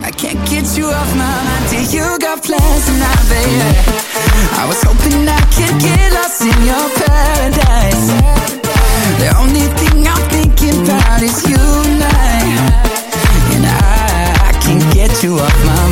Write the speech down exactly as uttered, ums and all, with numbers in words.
I can't get you off my mind till you got plans tonight, baby. I was hoping I could get lost in your paradise. The only thing I'm thinking about is you and I. And I, I can't get you off my